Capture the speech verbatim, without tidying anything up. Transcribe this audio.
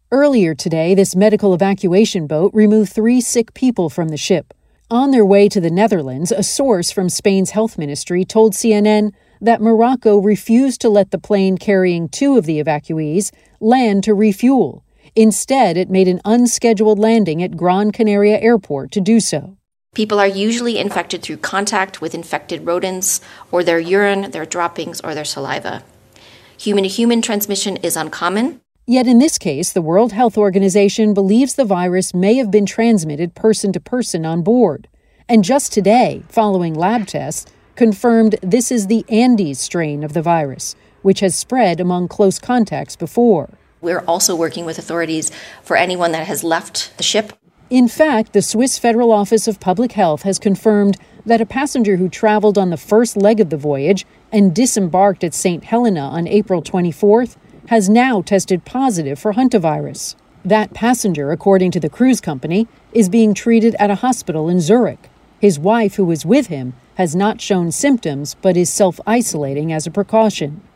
Earlier today, this medical evacuation boat removed three sick people from the ship. On their way to the Netherlands, a source from Spain's health ministry told C N N that Morocco refused to let the plane carrying two of the evacuees land to refuel. Instead, it made an unscheduled landing at Gran Canaria Airport to do so. People are usually infected through contact with infected rodents or their urine, their droppings, or their saliva. Human-to-human transmission is uncommon. Yet in this case, the World Health Organization believes the virus may have been transmitted person to person on board. And just today, following lab tests, confirmed this is the Andes strain of the virus, which has spread among close contacts before. We're also working with authorities for anyone that has left the ship. In fact, the Swiss Federal Office of Public Health has confirmed that a passenger who traveled on the first leg of the voyage and disembarked at Saint Helena on April twenty-fourth has now tested positive for hantavirus. That passenger, according to the cruise company, is being treated at a hospital in Zurich. His wife, who was with him, has not shown symptoms but is self-isolating as a precaution.